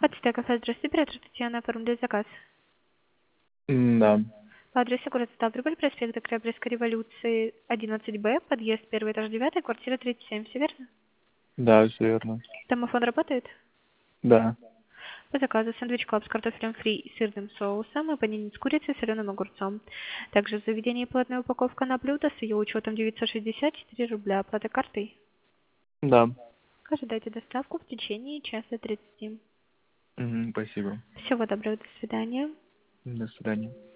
Ацтека, здравствуйте, оператор Татьяна, оформляет заказ. Да. По адресу город Ставрополь, проспект Октябрьской революции, 11Б, подъезд 1, этаж 9, квартира 37, все верно? Да, все верно. Домофон работает? Да. По заказу сэндвич клаб с картофелем фри и сырным соусом и панини с курицей и соленым огурцом. Также в заведении плотная упаковка на блюдо с ее учетом 964 рубля, оплата картой. Да. Ожидайте доставку в течение часа 30. Спасибо. Всего доброго, до свидания. До свидания.